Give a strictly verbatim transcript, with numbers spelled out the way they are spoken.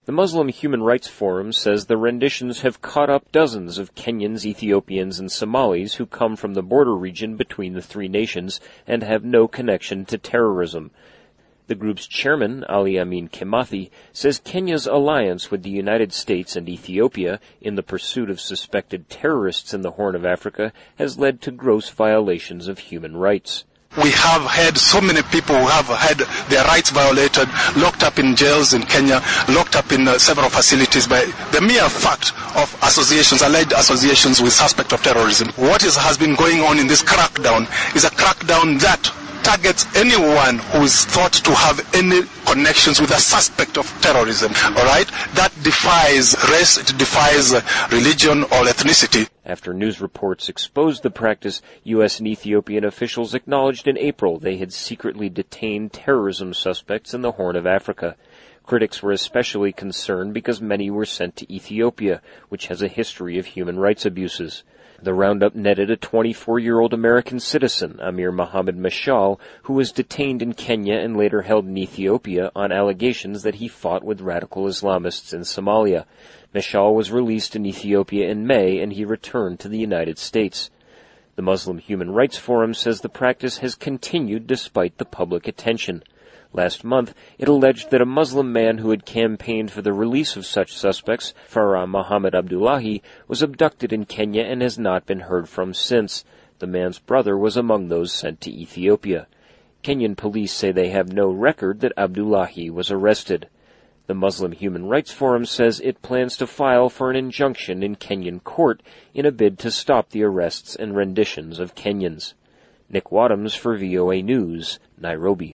The Muslim Human Rights Forum says the renditions have caught up dozens of Kenyans, Ethiopians, and Somalis who come from the border region between the three nations and have no connection to terrorism. The group's chairman, Ali Amin Kimathi, says Kenya's alliance with the United States and Ethiopia in the pursuit of suspected terrorists in the Horn of Africa has led to gross violations of human rights. We have had so many people who have had their rights violated, locked up in jails in Kenya, locked up in uh, several facilities by the mere fact of associations, alleged associations with suspect of terrorism. What is, has been going on in this crackdown is a crackdown that targets anyone who is thought to have any connections with a suspect of terrorism, all right? That defies race, it defies uh, religion or ethnicity. After news reports exposed the practice, U S and Ethiopian officials acknowledged in April they had secretly detained terrorism suspects in the Horn of Africa. Critics were especially concerned because many were sent to Ethiopia, which has a history of human rights abuses. The roundup netted a twenty-four-year-old American citizen, Amir Mohammed Mashal, who was detained in Kenya and later held in Ethiopia on allegations that he fought with radical Islamists in Somalia. Mashal was released in Ethiopia in May, and he returned to the United States. The Muslim Human Rights Forum says the practice has continued despite the public attention. Last month, it alleged that a Muslim man who had campaigned for the release of such suspects, Farah Mohammed Abdullahi, was abducted in Kenya and has not been heard from since. The man's brother was among those sent to Ethiopia. Kenyan police say they have no record that Abdullahi was arrested. The Muslim Human Rights Forum says it plans to file for an injunction in Kenyan court in a bid to stop the arrests and renditions of Kenyans. Nick Wadhams for V O A News, Nairobi.